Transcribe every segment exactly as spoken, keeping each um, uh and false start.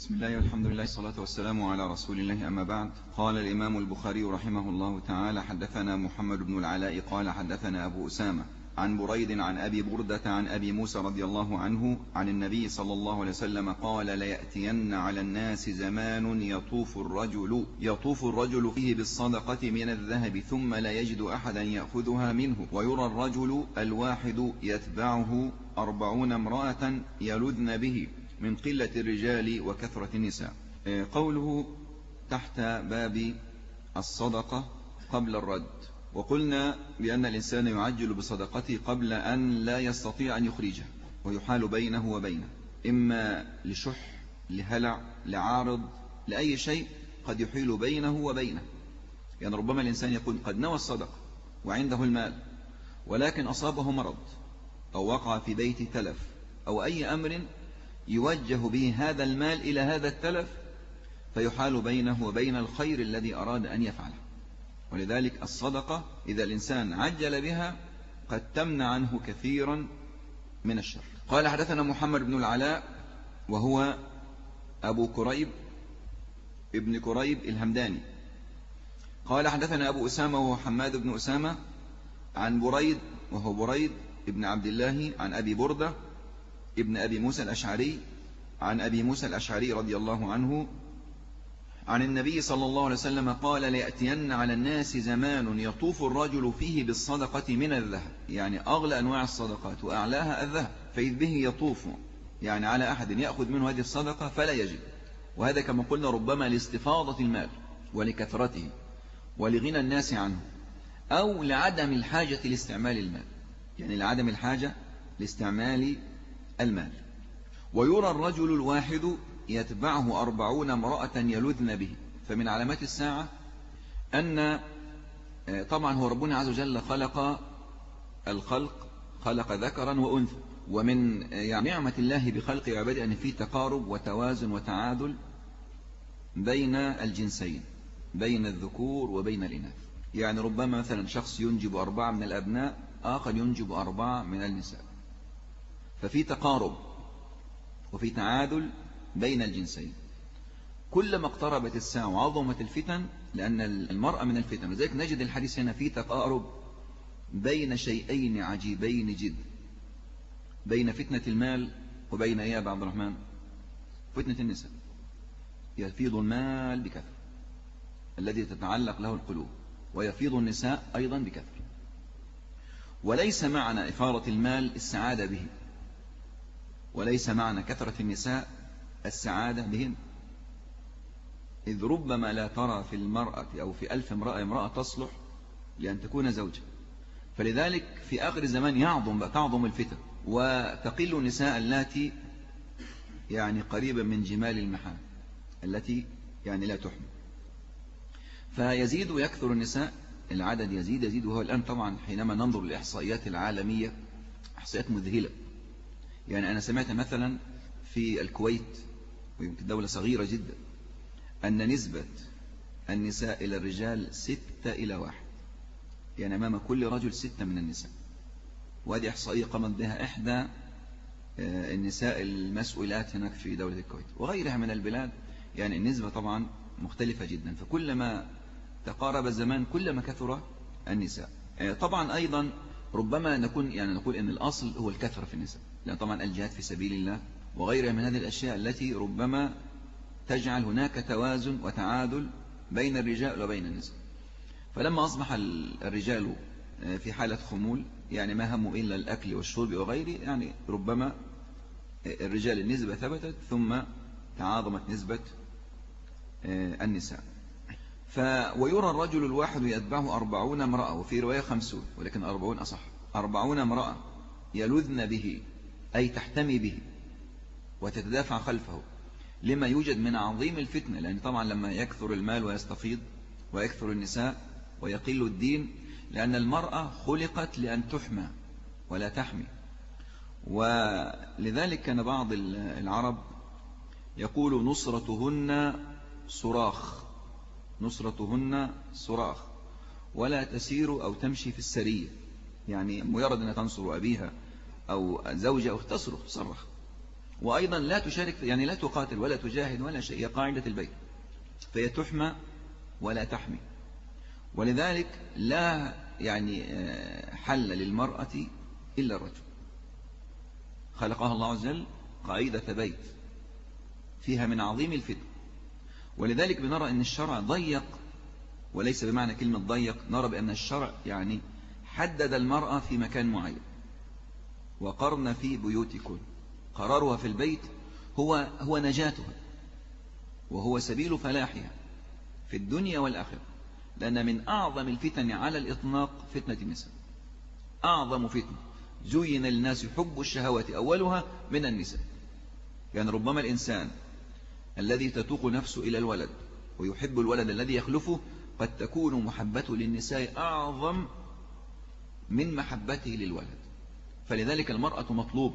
بسم الله والحمد لله والصلاة والسلام على رسول الله، أما بعد. قال الإمام البخاري رحمه الله تعالى: حدثنا محمد بن العلاء قال حدثنا أبو أسامة عن بريد عن أبي بردة عن أبي موسى رضي الله عنه عن النبي صلى الله عليه وسلم قال: ليأتين على الناس زمان يطوف الرجل يطوف الرجل فيه بالصدقة من الذهب ثم لا يجد أحدا يأخذها منه، ويرى الرجل الواحد يتبعه أربعون امرأة يلذن به من قلة الرجال وكثرة النساء. قوله تحت باب الصدقة قبل الرد. وقلنا بأن الإنسان يعجل بصدقته قبل أن لا يستطيع أن يخرجها، ويحال بينه وبينه، إما لشح، لهلع، لعارض، لأي شيء قد يحيل بينه وبينه. يعني ربما الإنسان يكون قد نوى الصدقة وعنده المال، ولكن أصابه مرض أو وقع في بيت تلف أو أي أمر يوجه به هذا المال إلى هذا التلف، فيحال بينه وبين الخير الذي أراد أن يفعله. ولذلك الصدقة إذا الإنسان عجل بها قد تمنع عنه كثيرا من الشر. قال: حدثنا محمد بن العلاء وهو أبو كريب ابن كريب الهمداني. قال: حدثنا أبو أسامة وهو حماد بن أسامة عن بريد وهو بريد ابن عبد الله عن أبي بردة ابن أبي موسى الأشعري عن أبي موسى الأشعري رضي الله عنه عن النبي صلى الله عليه وسلم قال: ليأتين على الناس زمان يطوف الرجل فيه بالصدقة من الذهب، يعني أغلى أنواع الصدقات وأعلاها الذهب، فإذ به يطوف، يعني على أحد يأخذ منه هذه الصدقة فلا يجد. وهذا كما قلنا ربما لاستفاضة المال ولكثرته ولغنى الناس عنه، أو لعدم الحاجة لاستعمال المال، يعني لعدم الحاجة لاستعمال المال. ويرى الرجل الواحد يتبعه أربعون امرأة يلذن به. فمن علامات الساعة أن طبعا هو ربنا عز وجل خلق الخلق، خلق ذكرا وأنثى، ومن يعني نعمة الله بخلق عباده أن فيه تقارب وتوازن وتعادل بين الجنسين، بين الذكور وبين الإناث. يعني ربما مثلا شخص ينجب أربعة من الأبناء، آخر ينجب أربعة من النساء، ففي تقارب وفي تعادل بين الجنسين. كلما اقتربت الساعة وعظمت الفتن، لأن المرأة من الفتن، لذلك نجد الحديث هنا في تقارب بين شيئين عجيبين جدا، بين فتنة المال وبين إيه يا أبا عبد الرحمن؟ فتنة النساء. يفيض المال بكثرة الذي تتعلق له القلوب، ويفيض النساء أيضا بكثرة. وليس معنى إفاضة المال السعادة به، وليس معنى كثرة النساء السعادة بهن، إذ ربما لا ترى في المرأة أو في ألف امرأة امرأة تصلح لأن تكون زوجة. فلذلك في آخر الزمان يعظم تعظم الفتن، وتقل النساء التي يعني قريبا من جمال المحال، التي يعني لا تحمل، فيزيد ويكثر النساء، العدد يزيد يزيد. وهو الآن طبعا حينما ننظر للإحصائيات العالمية إحصائيات مذهلة. يعني أنا سمعت مثلا في الكويت، ويمكن دولة صغيرة جدا، أن نسبة النساء إلى الرجال ستة إلى واحد، يعني أمام كل رجل ستة من النساء. وهذه إحصائية قامت بها إحدى النساء المسؤولات هناك في دولة الكويت وغيرها من البلاد. يعني النسبة طبعا مختلفة جدا، فكلما تقارب الزمان كلما كثر النساء. طبعا أيضا ربما نكون يعني نقول إن الأصل هو الكثرة في النساء، لأن طبعا الجهاد في سبيل الله وغيرها من هذه الأشياء التي ربما تجعل هناك توازن وتعادل بين الرجال وبين النساء. فلما أصبح الرجال في حالة خمول، يعني ما هموا إلا الأكل والشرب وغيره، يعني ربما الرجال النسبة ثبتت ثم تعاظمت نسبة النساء. ف ويرى الرجل الواحد يتبعه أربعون امرأة، وفي رواية خمسون، ولكن أربعون أصح. أربعون امرأة يلذن به، أي تحتمي به وتتدافع خلفه، لما يوجد من عظيم الفتنة. لأن طبعا لما يكثر المال ويستفيض ويكثر النساء ويقل الدين، لأن المرأة خلقت لأن تحمى ولا تحمي. ولذلك كان بعض العرب يقول: نصرتهن صراخ، نصرتهن صراخ، ولا تسير أو تمشي في السرية. يعني مجرد أن تنصر أبيها أو زوجها أو تصرخ صرخ. وأيضا لا تشارك يعني لا تقاتل ولا تجاهد ولا شيء، هي قاعدة البيت، فهي تحمى ولا تحمي. ولذلك لا يعني حل للمرأة إلا الرجل، خلقها الله عز وجل قاعدة بيت فيها من عظيم الفتن. ولذلك بنرى أن الشرع ضيق، وليس بمعنى كلمة ضيق، نرى بأن الشرع يعني حدد المرأة في مكان معين، وقرن في بيوتكن، قرارها في البيت هو هو نجاتها وهو سبيل فلاحها في الدنيا والآخرة. لأن من أعظم الفتن على الإطلاق فتنة النساء، أعظم فتنة زين للناس حب الشهوات أولها من النساء. يعني ربما الإنسان الذي تتوق نفسه إلى الولد ويحب الولد الذي يخلفه قد تكون محبته للنساء أعظم من محبته للولد، فلذلك المرأة مطلوبة.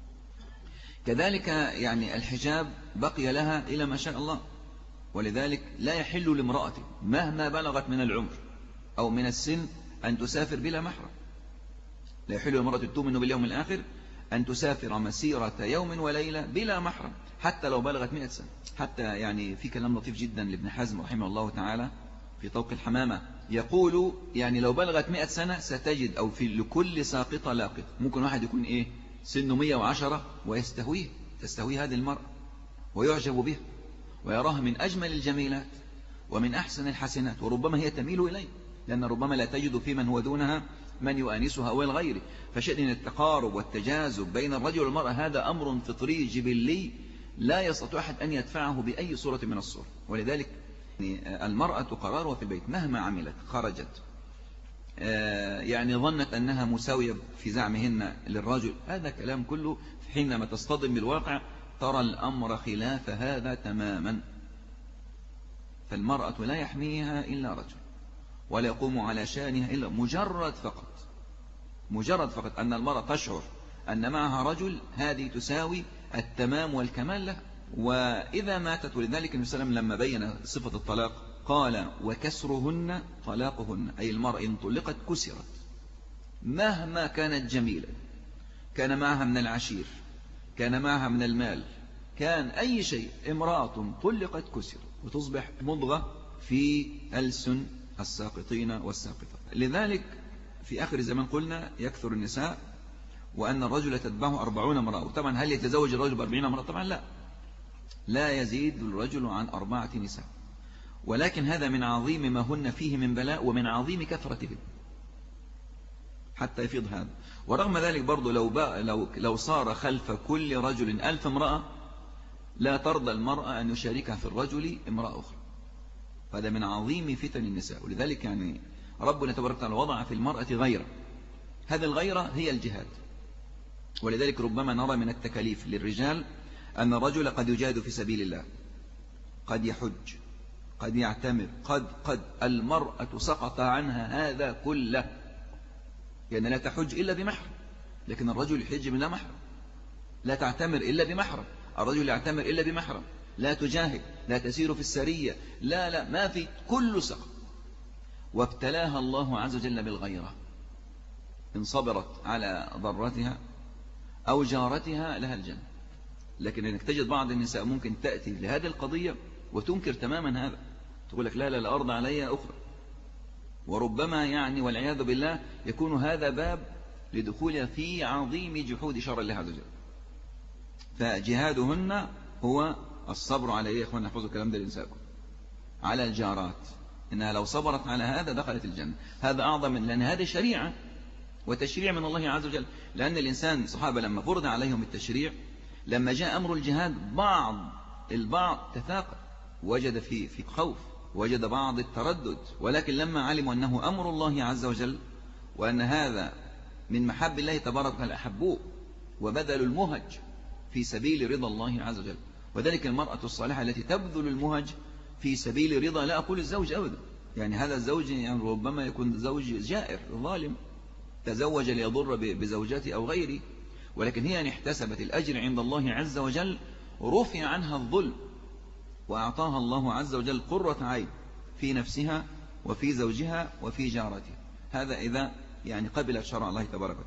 كذلك يعني الحجاب بقي لها إلى ما شاء الله، ولذلك لا يحل لامرأة مهما بلغت من العمر أو من السن أن تسافر بلا محرم. لا يحل لامرأة تؤمن باليوم الآخر أن تسافر مسيرة يوم وليلة بلا محرم حتى لو بلغت مئة سنة. حتى يعني في كلام لطيف جدا لابن حزم رحمه الله تعالى في طوق الحمامة، يقول يعني لو بلغت مئة سنة ستجد أو في لكل ساقطة لاقطة. ممكن واحد يكون إيه سنه مئة وعشرة ويستهويه، تستهويه هذه المرأة ويعجب بها ويراها من أجمل الجميلات ومن أحسن الحسنات، وربما هي تميل إليه، لأن ربما لا تجد في من هو دونها من يؤانسها أو الغير. فشيء من التقارب والتجاذب بين الرجل والمرأة هذا أمر فطري جبلي لا يستطيع أحد أن يدفعه بأي صورة من الصور. ولذلك المرأة قرارها في البيت مهما عملت خرجت يعني ظنت أنها مساوية في زعمهن للرجل، هذا كلام كله حينما تصطدم بالواقع ترى الأمر خلاف هذا تماما. فالمرأة لا يحميها إلا رجل ولا يقوم على شأنها إلا مجرد فقط مجرد فقط أن المرأة تشعر أن معها رجل، هذه تساوي التمام والكمال لها. وإذا ماتت، ولذلك النبي صلى الله عليه وسلم لما بين صفة الطلاق قال وكسرهن طلاقهن، أي المرأة إن طلقت كسرت مهما كانت جميلة، كان معها من العشير، كان معها من المال، كان أي شيء، امرأة طلقت كسرت وتصبح مضغة في ألسن الساقطين والساقطات. لذلك في آخر الزمان قلنا يكثر النساء وأن الرجل تتبعه أربعون امرأة. وطبعا هل يتزوج الرجل بأربعين امرأة؟ طبعا لا، لا يزيد الرجل عن أربعة نساء، ولكن هذا من عظيم ما هن فيه من بلاء ومن عظيم كثرتهن حتى يفيض هذا. ورغم ذلك برضو لو, لو, لو صار خلف كل رجل ألف امرأة لا ترضى المرأة أن يشاركها في الرجل امرأة أخرى، هذا من عظيم فتن النساء. ولذلك يعني ربنا تبارك وتعالى وضع في المرأة غيرة، هذه الغيرة هي الجهاد. ولذلك ربما نرى من التكاليف للرجال أن الرجل قد يجاهد في سبيل الله، قد يحج، قد يعتمر، قد قد المرأة سقط عنها هذا كله، يعني لا تحج إلا بمحرم، لكن الرجل يحج بلا محرم، لا تعتمر إلا بمحرم، الرجل يعتمر إلا بمحرم، لا تجاهد، لا تسير في السرية، لا لا ما في، كل سقط. وابتلاها الله عز وجل بالغيرة، إن صبرت على ضرتها أو جارتها لها الجنة. لكن إنك تجد بعض النساء ممكن تأتي لهذه القضية وتنكر تماما هذا، تقول لك لا لا الأرض علي أخرى، وربما يعني والعياذ بالله يكون هذا باب لدخولها في عظيم جحود شرع الله عز وجل. فجهادهن هو الصبر على إيه يا إخوان؟ نحفظوا الكلام ده لنسائكم، على الجارات، إنها لو صبرت على هذا دخلت الجنة. هذا أعظم من، لأن هذه شريعة وتشريع من الله عز وجل. لأن الإنسان الصحابة لما فرض عليهم التشريع، لما جاء أمر الجهاد بعض البعض تثاقل، وجد في في خوف، وجد بعض التردد، ولكن لما علموا أنه أمر الله عز وجل وأن هذا من محب الله تبارك وتعالى أحبوه وبذلوا المهج في سبيل رضا الله عز وجل. وذلك المرأة الصالحة التي تبذل المهج في سبيل رضا، لا أقول الزوج أبدا، يعني هذا الزوج يعني ربما يكون زوج جائر ظالم تزوج ليضر بزوجته أو غيره، ولكن هي أن احتسبت الأجر عند الله عز وجل، رفع عنها الظلم وأعطاها الله عز وجل قرة عين في نفسها وفي زوجها وفي جارتها. هذا إذا يعني قبلت شرع الله تبارك وتعالى.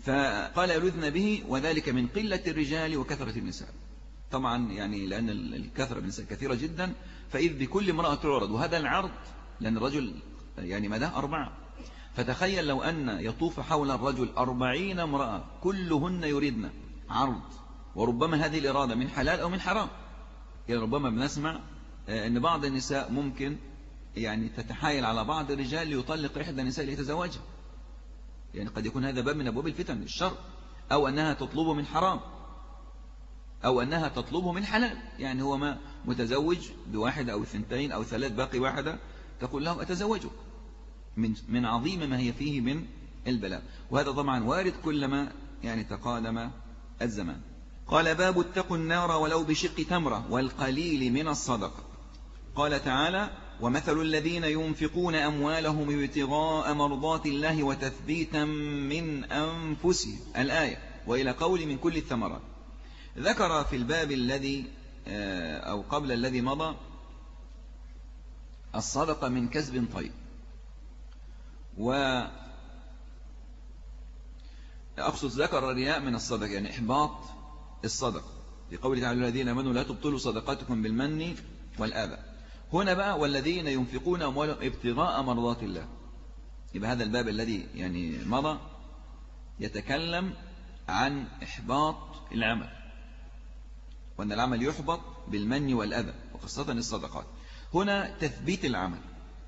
فقال يلذن به وذلك من قلة الرجال وكثرة النساء. طبعا يعني لأن الكثرة بالنساء كثيرة جدا، فإذ بكل امرأة تعرض، وهذا العرض لأن الرجل يعني مداه أربعة، فتخيل لو أن يطوف حول الرجل أربعين امرأة كلهن يريدن عرض، وربما هذه الإرادة من حلال أو من حرام. يعني ربما بنسمع أن بعض النساء ممكن يعني تتحايل على بعض الرجال ليطلق إحدى النساء ليتزوجها، يعني قد يكون هذا باب من أبواب الفتن الشر، أو أنها تطلبه من حرام، أو أنها تطلبه من حلال. يعني هو ما متزوج بواحد أو اثنتين أو ثلاث، باقي واحدة تقول له أتزوجك، من من عظيم ما هي فيه من البلاء. وهذا طبعا وارد كلما يعني تقادم الزمان. قال باب اتقوا النار ولو بشق تمرة والقليل من الصدقة. قال تعالى ومثل الذين ينفقون أموالهم ابتغاء مرضات الله وتثبيتا من أنفسهم الآية، وإلى قول من كل الثمرات. ذكر في الباب الذي أو قبل الذي مضى الصدقة من كسب طيب، وأقصد ذكر الرياء من الصدقة يعني إحباط الصدقة، في قوله تعالى الذين آمنوا لا تبطلوا صدقاتكم بالمن والأذى. هنا بقى والذين ينفقون أموالهم ابتغاء مرضات الله، يبقى هذا الباب الذي يعني مضى يتكلم عن إحباط العمل، وأن العمل يحبط بالمن والأذى وخاصة الصدقات. هنا تثبيت العمل،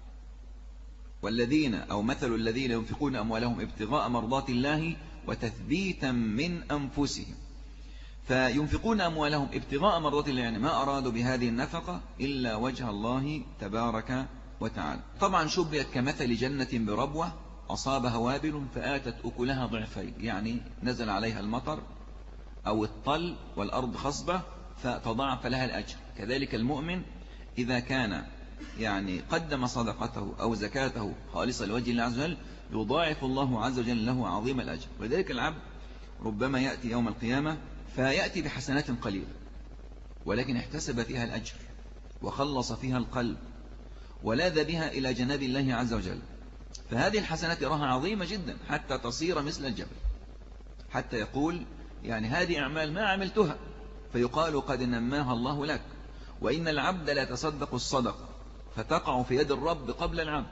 والذين أو مثل الذين ينفقون أموالهم ابتغاء مرضات الله وتثبيتا من أنفسهم. فينفقون أموالهم ابتغاء مرضات الله يعني ما أرادوا بهذه النفقة إلا وجه الله تبارك وتعالى. طبعا شبهت كمثل جنة بربوة أصابها وابل فآتت أكلها ضعفين، يعني نزل عليها المطر أو الطل والأرض خصبة فتضاعف لها الأجر. كذلك المؤمن إذا كان يعني قدم صدقته أو زكاته خالصة لوجه الله عز وجل يضاعف الله عز وجل له عظيم الأجر. وذلك العبد ربما يأتي يوم القيامة فيأتي بحسنات قليلة ولكن احتسب فيها الأجر وخلص فيها القلب ولاذ بها إلى جناب الله عز وجل، فهذه الحسنات يراها عظيمة جدا حتى تصير مثل الجبل، حتى يقول يعني هذه أعمال ما عملتها، فيقال قد نماها الله لك. وإن العبد لا يتصدق الصدقة فتقع في يد الرب قبل العبد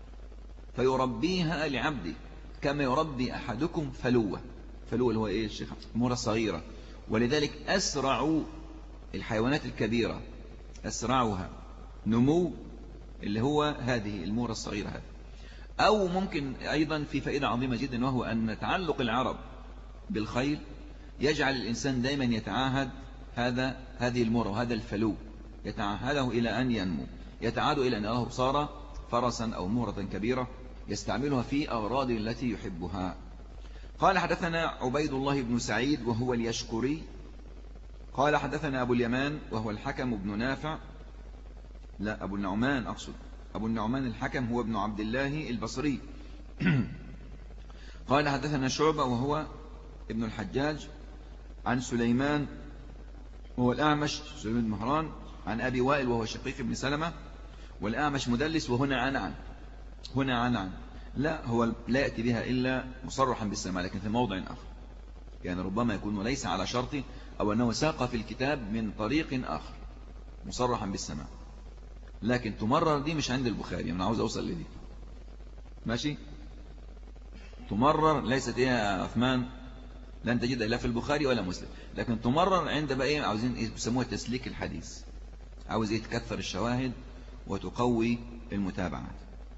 فيربيها لعبده كما يربي أحدكم فلوة. فلوة اللي هو إيه الشيخ؟ أمورة صغيرة. ولذلك أسرع الحيوانات الكبيرة أسرعها نمو اللي هو هذه المورة الصغيرة هذه. أو ممكن أيضا في فائدة عظيمة جدا، وهو أن تعلق العرب بالخيل يجعل الإنسان دائما يتعاهد هذا هذه المورة وهذا الفلو، يتعاهده إلى أن ينمو، يتعاد إلى أن يراه صار فرسا أو مورة كبيرة يستعملها في أغراض التي يحبها. قال حدثنا عبيد الله بن سعيد وهو اليشكري قال حدثنا أبو اليمان وهو الحكم بن نافع، لا أبو النعمان أقصد، أبو النعمان الحكم هو ابن عبد الله البصري. قال حدثنا شعبة وهو ابن الحجاج عن سليمان وهو الأعمش سليمان بن مهران عن أبي وائل وهو شقيق بن سلمة، والأعمش مدلس. وهنا عن عن هنا عن عن لا هو لا يأتي بها إلا مصرحا بالسماع لكن في موضع آخر، يعني ربما يكون ليس على شرطه أو أنه ساق في الكتاب من طريق آخر مصرحا بالسماع، لكن تمرر دي مش عند البخاري. أنا عاوز أوصل لدي ماشي. تمرر ليست إيه يا عثمان؟ لن تجد إلا في البخاري ولا مسلم، لكن تمرر عند بقى إيه عاوزين إيه بيسموها تسليك الحديث، عاوز إيه تكثر الشواهد وتقوي المتابعات.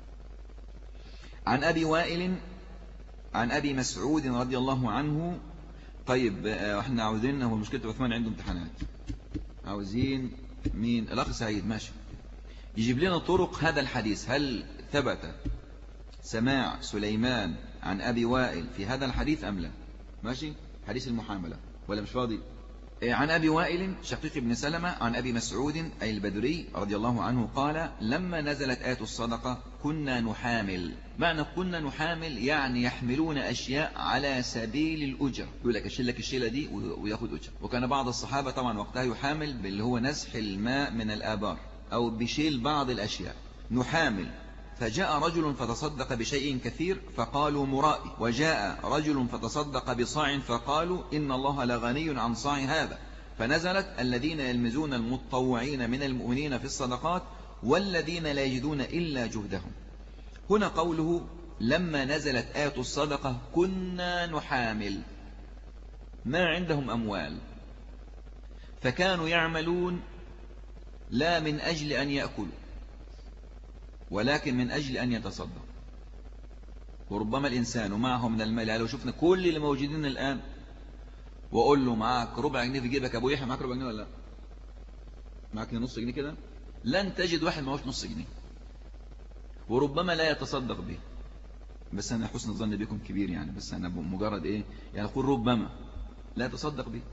عن أبي وائل عن أبي مسعود رضي الله عنه. طيب احنا عاوزين، هو مشكلة عثمان عنده امتحانات، عاوزين مين؟ الأخ سعيد ماشي يجيب لنا طرق هذا الحديث، هل ثبت سماع سليمان عن أبي وائل في هذا الحديث أم لا؟ ماشي، حديث المحاملة ولا مش فاضي؟ عن أبي وائل شقيق بن سلمة عن أبي مسعود أي البدري رضي الله عنه قال لما نزلت آية الصدقة كنا نحامل. معنى كنا نحامل يعني يحملون أشياء على سبيل الأجر، يقول لك أشيل لك الشيلة دي ويأخذ أجر. وكان بعض الصحابة طبعا وقتها يحامل باللي هو نزح الماء من الآبار أو بشيل بعض الأشياء نحامل. فجاء رجل فتصدق بشيء كثير فقالوا مرائي، وجاء رجل فتصدق بصاع فقالوا إن الله لغني عن صاع هذا، فنزلت الذين يلمزون المتطوعين من المؤمنين في الصدقات والذين لا يجدون إلا جهدهم. هنا قوله لما نزلت آية الصدقة كنا نحامل، ما عندهم أموال فكانوا يعملون لا من أجل أن يأكلوا ولكن من أجل أن يتصدق. وربما الإنسان معه من المال، لو شفنا كل اللي موجودين الآن وأقول له معك ربع جنيه في جيبك أبو يحيى، معك ربع جنيه ولا لا؟ معك نص جنيه كده؟ لن تجد واحد معهوش نص جنيه، وربما لا يتصدق به. بس أنا حسن الظن بكم كبير يعني، بس أنا مجرد إيه يعني أقول ربما لا يتصدق به.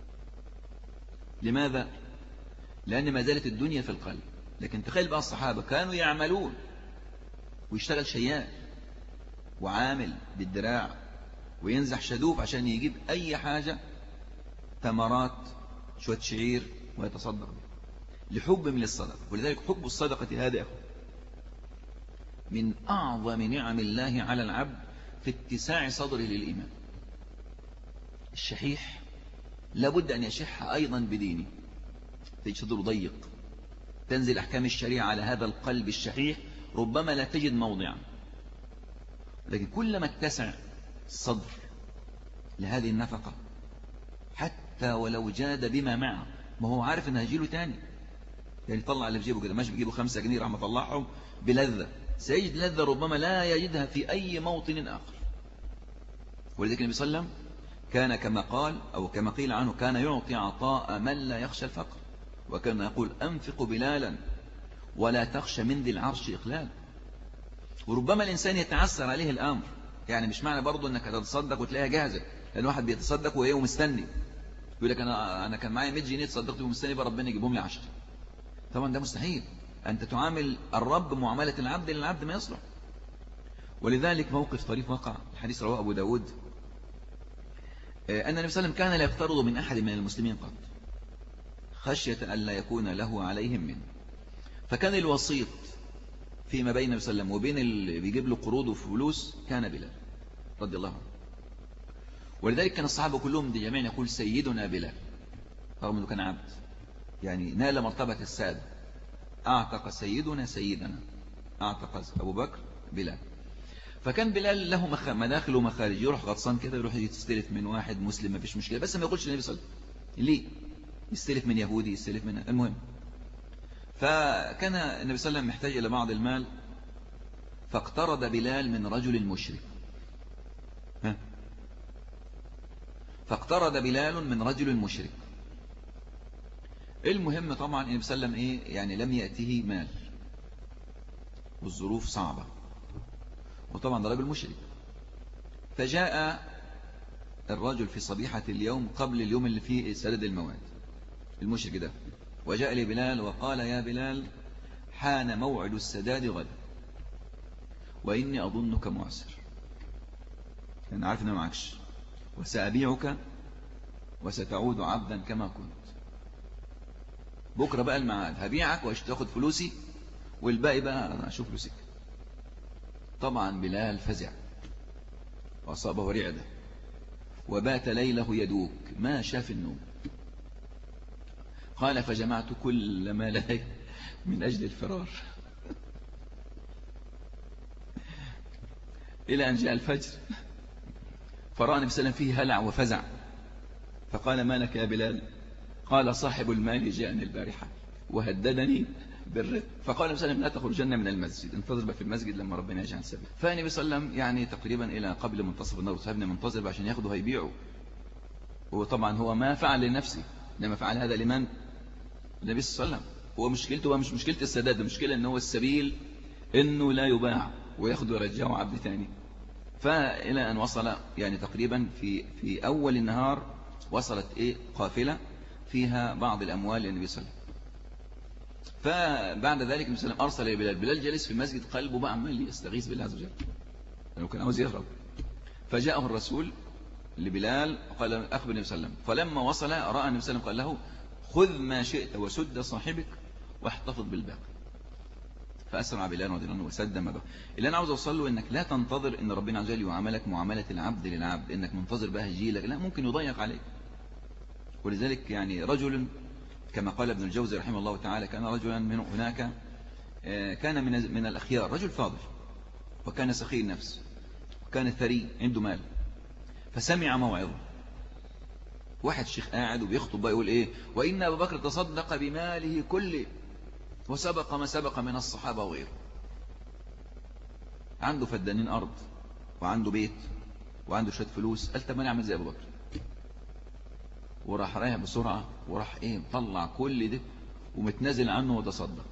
لماذا؟ لأن ما زالت الدنيا في القلب. لكن تخيل بقى الصحابة كانوا يعملون، ويشتغل شيال وعامل بالدراع وينزح شدوف عشان يجيب أي حاجة، تمرات شوية شعير ويتصدق به لحب من الصدقة. ولذلك حب الصدقة هذا من أعظم نعم الله على العبد في اتساع صدره للإيمان. الشحيح لابد أن يشح أيضا بدينه، تجد صدره ضيق، تنزل أحكام الشريعة على هذا القلب الشحيح، ربما لا تجد موضعا. لكن كلما اتسع الصدر لهذه النفقة حتى ولو جاد بما معه، ما هو عارف أنه هيجيله تاني، يعني طلع اللي في جيبه كده، ماشي بيجيبه خمسة جنيه راح مطلعهم بلذة، سيجد لذة ربما لا يجدها في أي موطن آخر. ولذلك النبي صلى الله عليه وسلم كان كما قال أو كما قيل عنه كان يعطي عطاء من لا يخشى الفقر، وكان يقول أنفق بلالا ولا تخشى من ذي العرش إقلال. وربما الإنسان يتعسر عليه الأمر، يعني مش معنى برضو أنك هتتصدق وتلاقيها جاهزة، لأن واحد بيتصدق وهي مستني يقول لك أنا أنا كان معايا مية جنيه تصدقت ومستني بقى ربنا يجيبهم لي عشرة. طبعا ده مستحيل، أنت تعامل الرب معاملة العبد للعبد ما يصلح. ولذلك موقف طريف وقع، الحديث رواه أبو داود، أن النبي صلى الله عليه وسلم كان لا يقترض من أحد من المسلمين قط خشية أن لا يكون له عليهم منه. فكان الوسيط فيما بين النبي صلى الله عليه وسلم وبين اللي بيجيب له قروض وفلوس كان بلال رضي الله عنه. ولذلك كان الصحابة كلهم جميعا يقول سيدنا بلال، رغم أنه كان عبد، يعني نال مرتبة السادة. أعتق سيدنا سيدنا، أعتق أبو بكر بلال. فكان بلال له مداخل ومخارج، يروح غطسان كده يروح يستلف من واحد مسلم ما فيش مشكلة، بس ما يقولش النبي صلى الله عليه وسلم ليه، يستلف من يهودي يستلف من المهم. فكان النبي صلى الله عليه وسلم محتاج إلى بعض المال، فاقترض بلال من رجل مشرك. ها؟ فاقترض بلال من رجل مشرك. المهم طبعا النبي صلى الله عليه وسلم إيه يعني لم يأته مال والظروف صعبة، وطبعا ده رجل مشرك. فجاء الرجل في صبيحة اليوم قبل اليوم اللي فيه سدد المواد، المشرك ده، وجاء لبلال وقال يا بلال حان موعد السداد غدا وإني أظنك معسر، أنا عارف أنه معكش، وسأبيعك وستعود عبدا كما كنت. بكرة بقى الميعاد، هبيعك واشتاخد فلوسي والباقي بقى أنا أشوف له سكة. طبعا بلال فزع وأصابه رعدة وبات ليله يدوك ما شاف النوم. قال فجمعت كل ما لدي من أجل الفرار إلى أن جاء الفجر، فرأى النبي صلى الله عليه وسلم فيه هلع وفزع، فقال ما لك يا بلال؟ قال صاحب المال جاءني البارحة وهددني بالرد. فقال النبي صلى الله عليه وسلم لا تخرجن من المسجد، انتظر في المسجد لما ربنا يجعل سبيل. فالنبي صلى الله عليه وسلم يعني تقريبا إلى قبل منتصف النهار صاحبنا منتظر عشان ياخده هيبيعه، وطبعا هو ما فعل لنفسه لما فعل هذا لمن؟ النبي صلى الله عليه وسلم. هو مشكلته هو مش مشكلة السداد، المشكلة ان هو السبيل انه لا يباع وياخده ويرجعه عبد ثاني. فإلى أن وصل يعني تقريبا في في أول النهار وصلت إيه قافلة فيها بعض الأموال للنبي صلى الله عليه وسلم. فبعد ذلك النبي صلى الله عليه وسلم أرسل إلى بلال. بلال جالس في المسجد قلبه بقى عمال يستغيث بالله عز وجل لأنه كان عاوز يهرب. فجاءه الرسول لبلال قال أخبر النبي صلى الله عليه وسلم. فلما وصل رأى النبي صلى الله عليه وسلم قال له خذ ما شئت وسد صاحبك واحتفظ بالباقي. فأسرع بلال رضي الله عنه وسد ما بقى. اللي أنا عاوز أوصل له إنك لا تنتظر إن ربنا عز وجل يعاملك معاملة العبد للعبد، إنك منتظر بقى هجيلك، لا، ممكن يضيق عليك. ولذلك يعني رجل كما قال ابن الجوزي رحمه الله تعالى، كان رجلا من هناك كان من من الأخيار، رجل فاضل وكان سخي النفس وكان ثري عنده مال، فسمع موعظة واحد شيخ قاعد وبيخطب بقى يقول إيه: وإن أبا بكر تصدق بماله كله وسبق ما سبق من الصحابة وغيره. عنده فدانين أرض وعنده بيت وعنده شوية فلوس، قال طب ما نعمل زي أبو بكر، وراح رايح بسرعة وراح إيه طلع كل ده ومتنازل عنه وتصدق.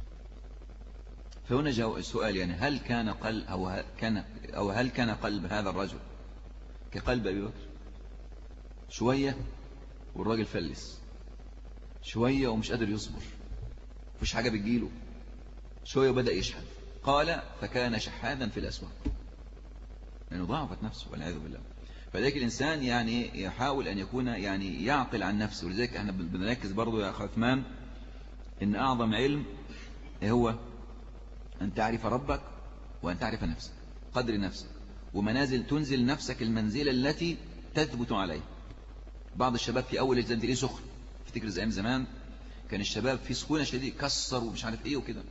فهنا جاء السؤال، يعني هل كان قلب أو كان أو هل كان قلب هذا الرجل كقلب أبي بكر؟ شوية والراجل فلس، شوية ومش قادر يصبر، مفيش حاجة بتجيله، شوية وبدأ يشحذ. قال: فكان شحاذا في الأسواق، لأنه يعني ضعفت نفسه والعياذ بالله. فذلك الإنسان يعني يحاول أن يكون يعني يعقل عن نفسه. ولذلك احنا بنركز برضو يا أخ عثمان إن أعظم علم هو أن تعرف ربك وأن تعرف نفسك، قدر نفسك ومنازل، تنزل نفسك المنزلة التي تثبت عليه. بعض الشباب في أول الزمن تلاقيه سخن، افتكر زي أيام زمان كان الشباب في سخونة شديد، كسر ومش عارف إيه وكده،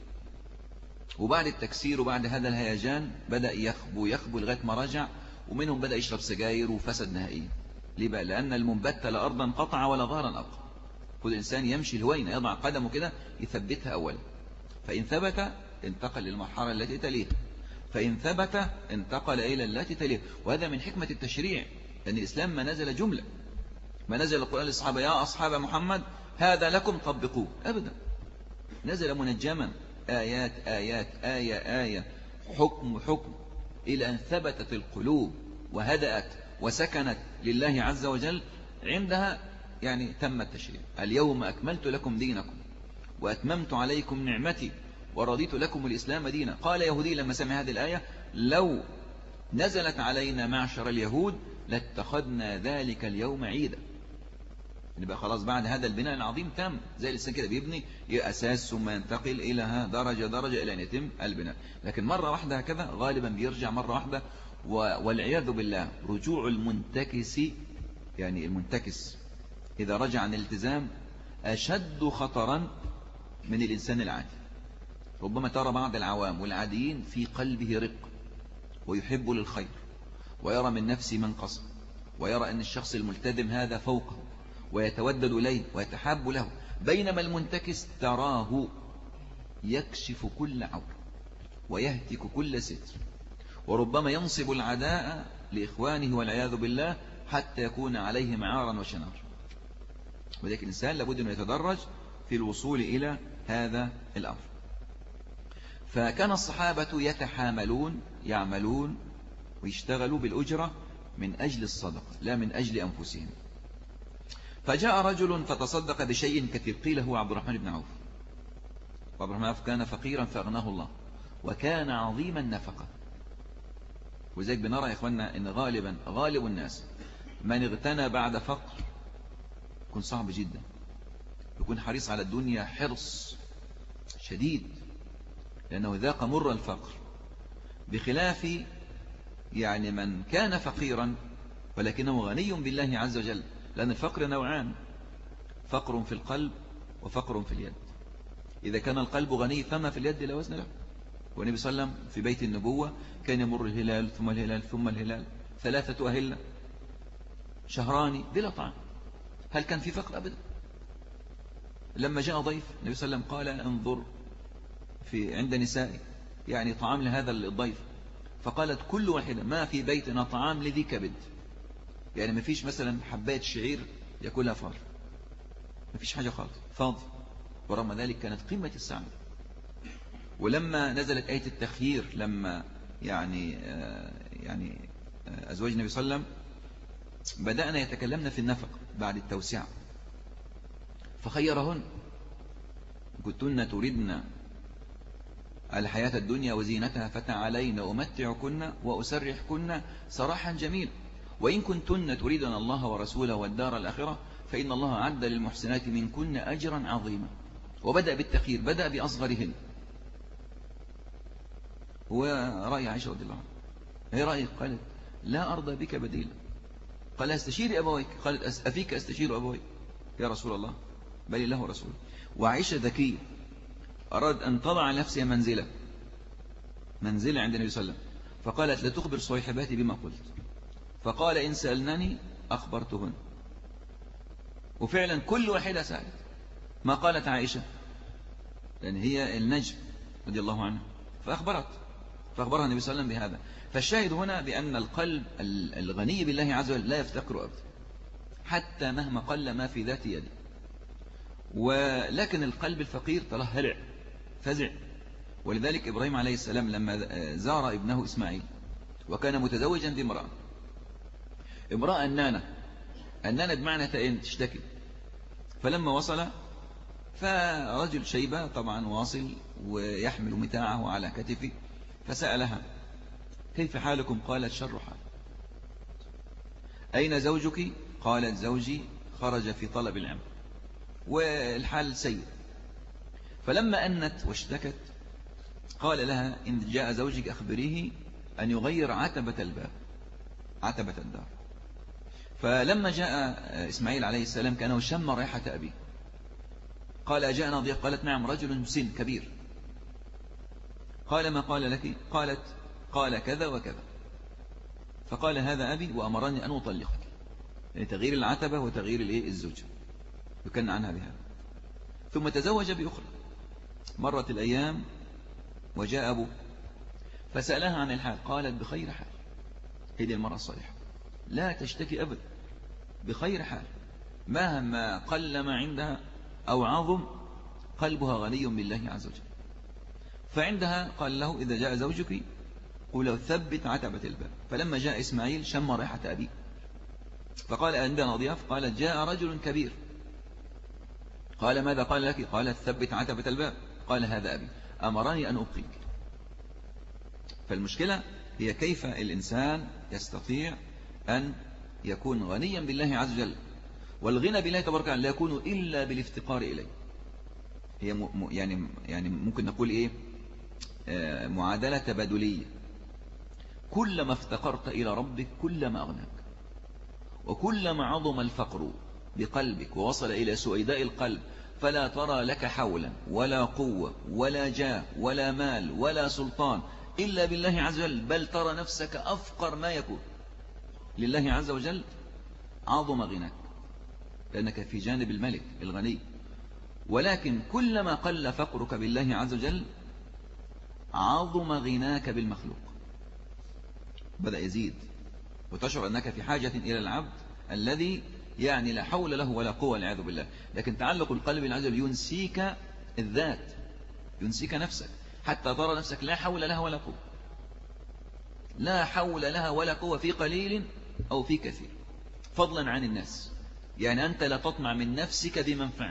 وبعد التكسير وبعد هذا الهيجان بدأ يخبو يخبو لغاية ما رجع، ومنهم بدأ يشرب سجاير وفسد نهائيا. ليه بقى؟ لأن المنبت لا أرضا قطع ولا ظهرا أبقى. كل إنسان يمشي الهوينة، يضع قدمه كده يثبتها أولا، فإن ثبت انتقل للمرحلة التي تليها، فإن ثبت انتقل إلى التي تليها. وهذا من حكمة التشريع، لأن الإسلام ما نزل جملة، ما نزل القرآن للصحابة يا أصحاب محمد هذا لكم طبقوه، أبدا، نزل منجما، آيات آيات آية آية، حكم حكم، إلى أن ثبتت القلوب وهدأت وسكنت لله عز وجل. عندها يعني تم التشريع. اليوم أكملت لكم دينكم وأتممت عليكم نعمتي ورضيت لكم الإسلام دينا. قال يهودي لما سمع هذه الآية: لو نزلت علينا معشر اليهود لاتخذنا ذلك اليوم عيدا. يبقى خلاص بعد هذا البناء العظيم تم، زي الإنسان كده بيبني أساس ثم ينتقل إلى درجة درجة إلى أن يتم البناء. لكن مرة واحدة هكذا غالبا بيرجع مرة واحدة، والعياذ بالله رجوع المنتكس، يعني المنتكس إذا رجع عن الالتزام أشد خطرا من الإنسان العادي. ربما ترى بعض العوام والعاديين في قلبه رق ويحب للخير ويرى من نفسه منقصا، ويرى أن الشخص الملتزم هذا فوقه ويتودد إليه ويتحاب له، بينما المنتكس تراه يكشف كل عور ويهتك كل ستر، وربما ينصب العداء لإخوانه والعياذ بالله حتى يكون عليه معارا وشنار. وذلك الإنسان لابد أن يتدرج في الوصول إلى هذا الأمر. فكان الصحابة يتحاملون، يعملون ويشتغلوا بالأجرة من أجل الصدقة لا من أجل أنفسهم. فجاء رجل فتصدق بشيء كثير، قيل هو عبد الرحمن بن عوف. وعبد الرحمن بن عوف كان فقيرا فأغناه الله، وكان عظيم النفقة. وذلك بنرى يا إخواننا أن غالبا غالب الناس من اغتنى بعد فقر يكون صعب جدا، يكون حريص على الدنيا حرص شديد، لأنه ذاق مر الفقر، بخلاف يعني من كان فقيرا ولكنه غني بالله عز وجل. لأن الفقر نوعان: فقر في القلب وفقر في اليد. إذا كان القلب غني فما في اليد لا وزن له. والنبي صلى الله عليه وسلم في بيت النبوة كان يمر الهلال ثم الهلال ثم الهلال ثلاثة أهلة شهران بلا طعام. هل كان في فقر؟ أبدا. لما جاء ضيف النبي صلى الله عليه وسلم قال: انظر في عند نسائي يعني طعام لهذا الضيف، فقالت كل واحدة: ما في بيتنا طعام لذي كبد. يعني ما فيش مثلا حباية شعير يأكلها فار، ما فيش حاجة خالص، فاضي. ورغم ذلك كانت قمة السعادة. ولما نزلت آية التخيير، لما يعني آه يعني آه أزواج النبي صلى الله عليه وسلم بدأنا يتكلمنا في النفق بعد التوسعة، فخيرهن: كنتن تردن الحياة الدنيا وزينتها فتعالين أمتعكن وأسرحكن سراحا جميلا، وإن كنتن تريدن الله ورسوله والدار الآخرة فإن الله أعد للمحسنات منكن أجرا عظيما. وبدأ بالتخيير، بدأ بأصغرهن. هو رأي عائشة رضي الله عنها. ايه رأيك؟ قالت لا أرضى بك بديلا. قال استشيري أبويك. قالت أفيك أستشير أبوي يا رسول الله؟ بل الله رسول. وعائشة ذكية، أراد أن تضع نفسها منزلة منزلة عند النبي صلى الله عليه وسلم، فقالت لا تخبر صاحباتي بما قلت. فقال إن سألنني أخبرتهن. وفعلا كل واحدة سألت. ما قالت عائشة؟ لأن هي النجم رضي الله عنها، فأخبرت فأخبرها النبي صلى الله عليه وسلم بهذا. فالشاهد هنا بأن القلب الغني بالله عز وجل لا يفتقر أبدا، حتى مهما قل ما في ذات يده. ولكن القلب الفقير تراه هلع فزع. ولذلك إبراهيم عليه السلام لما زار ابنه إسماعيل وكان متزوجا بامرأة امرأة أنانة أنانة بمعنى تأين تشتكي. فلما وصل فرجل شيبة طبعا واصل ويحمل متاعه على كتفه، فسألها كيف حالكم؟ قالت شر حال. أين زوجك؟ قالت زوجي خرج في طلب العمل والحال سيء. فلما أنت واشتكت قال لها إن جاء زوجك أخبريه أن يغير عتبة الباب عتبة الدار. فلما جاء إسماعيل عليه السلام كانه شم ريحة أبيه. قال أجاءنا ضيف؟ قالت نعم رجل سن كبير. قال ما قال لك؟ قالت قال كذا وكذا. فقال هذا أبي وأمرني أن أطلقك، يعني تغيير العتبة وتغيير الزوجة، يكن عنها بهذا. ثم تزوج بأخرى. مرت الأيام وجاء أبوه فسألها عن الحال، قالت بخير حال. هذه المرأة الصالحة لا تشتكي أبدا، بخير حال، مهما قل ما عندها أو عظم قلبها غني بالله عز وجل. فعندها قال له إذا جاء زوجك قل ثبت عتبة الباب. فلما جاء إسماعيل شم ريحة أبيه فقال عندنا ضياف. قالت جاء رجل كبير. قال ماذا قال لك؟ قالت ثبت عتبة الباب. قال هذا أبي أمرني أن أبقيك. فالمشكلة هي كيف الإنسان يستطيع أن يكون غنيا بالله عز وجل. والغنى بالله تبارك وتعالى لا يكون إلا بالافتقار إليه. هي م يعني يعني ممكن نقول إيه آه معادلة تبادلية. كلما افتقرت إلى ربك كلما أغناك، وكلما عظم الفقر بقلبك ووصل إلى سويداء القلب فلا ترى لك حولا ولا قوة ولا جاه ولا مال ولا سلطان إلا بالله عز وجل، بل ترى نفسك أفقر ما يكون لله عز وجل، عظم غناك لأنك في جانب الملك الغني. ولكن كلما قل فقرك بالله عز وجل عظم غناك بالمخلوق، بدأ يزيد وتشعر أنك في حاجة إلى العبد الذي يعني لا حول له ولا قوة والعياذ بالله. لكن تعلق القلب بالعز وجل ينسيك الذات، ينسيك نفسك، حتى ترى نفسك لا حول لها ولا قوة، لا حول لها ولا قوة في قليل أو في كثير، فضلا عن الناس. يعني أنت لا تطمع من نفسك بمنفعة،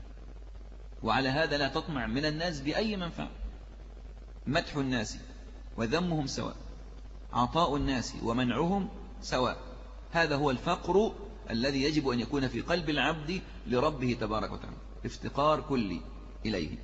وعلى هذا لا تطمع من الناس بأي منفعة. مدح الناس وذمهم سواء، عطاء الناس ومنعهم سواء. هذا هو الفقر الذي يجب أن يكون في قلب العبد لربه تبارك وتعالى، افتقار كلي إليه.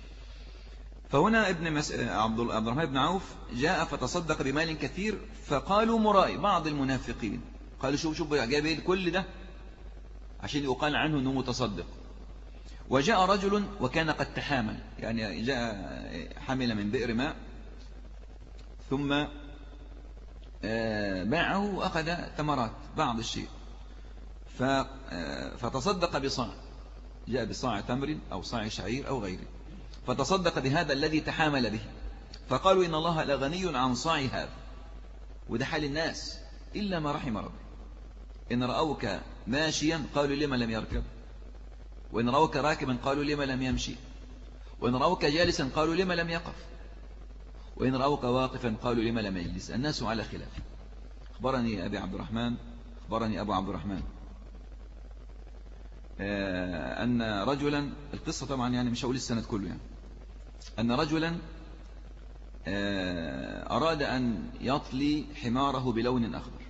فهنا ابن مس... عبد الرحمن بن عوف جاء فتصدق بمال كثير، فقالوا مرائي، بعض المنافقين قالوا شوف شوف جاب ايه كل ده عشان يقال عنه انه متصدق. وجاء رجل وكان قد تحامل، يعني جاء حمل من بئر ماء ثم باعه وأخذ ثمرات بعض الشيء، فتصدق بصاع، جاء بصاع تمر أو صاع شعير أو غيره، فتصدق بهذا الذي تحامل به. فقالوا إن الله لغني عن صاع هذا. وده حال الناس إلا ما رحم ربي. إن رأوك ماشيا قالوا لما لم يركب، وإن رأوك راكبا قالوا لما لم يمشي، وإن رأوك جالسا قالوا لما لم يقف، وإن رأوك واقفا قالوا لما لم يجلس. الناس على خلاف. أخبرني أبي عبد الرحمن أخبرني أبو عبد الرحمن أن رجلا، القصة طبعا يعني مش هقول السند كله، يعني أن رجلا أراد أن يطلي حماره بلون أخضر،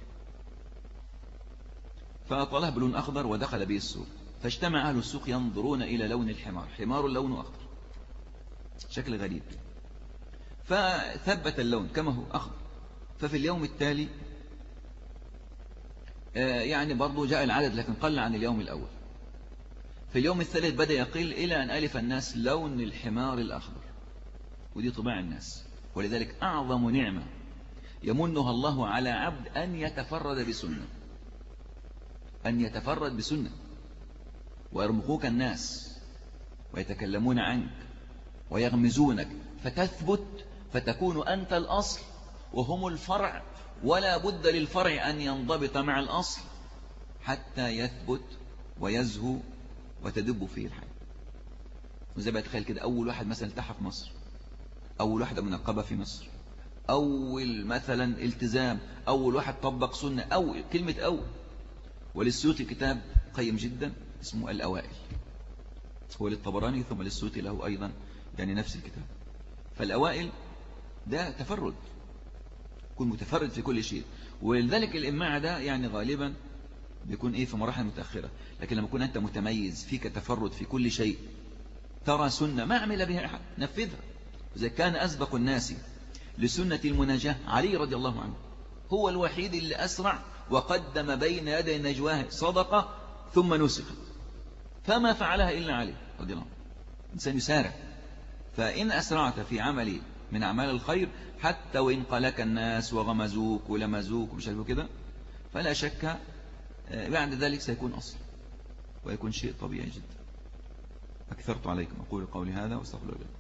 فأطله بلون أخضر ودخل به السوق، فاجتمع أهل السوق ينظرون إلى لون الحمار، حمار لونه أخضر، شكل غريب. فثبت اللون كما هو أخضر. ففي اليوم التالي يعني برضو جاء العدد لكن قل عن اليوم الأول. في اليوم الثالث بدأ يقل إلى أن ألف الناس لون الحمار الأخضر، ودي طباع الناس. ولذلك أعظم نعمة يمنها الله على عبد أن يتفرد بسنة، أن يتفرد بسنة، ويرمقوك الناس ويتكلمون عنك ويغمزونك فتثبت، فتكون أنت الأصل وهم الفرع، ولا بد للفرع أن ينضبط مع الأصل حتى يثبت ويزهو وتدب فيه الحياة. وزي بقى تخيل كده، أول واحد مثلا التحى في مصر، أول واحدة منقبة في مصر، أول مثلا التزام، أول واحد طبق سنة، أو كلمة أول. وللسيوطي كتاب قيم جدا اسمه الأوائل، هو للطبراني ثم للسيوطي له أيضا يعني نفس الكتاب. فالأوائل ده تفرد، يكون متفرد في كل شيء. ولذلك الإماعة ده يعني غالبا بيكون إيه في مراحل متأخرة، لكن لما يكون أنت متميز فيك تفرد في كل شيء، ترى سنة ما عمل بها أحد نفذها. إذا كان أسبق الناس لسنة المناجاة علي رضي الله عنه، هو الوحيد اللي أسرع وقدم بين يدي النجواه صدقة ثم نسخت، فما فعلها إلا علي رضي الله عنه. إنسان يسارع. فإن أسرعت في عمل من أعمال الخير حتى وإن قالك الناس وغمزوك ولمزوك ومش عارف كده، فلا شك بعد ذلك سيكون أصل ويكون شيء طبيعي جدا. أكثرت عليكم، أقول قولي هذا واستغفر الله.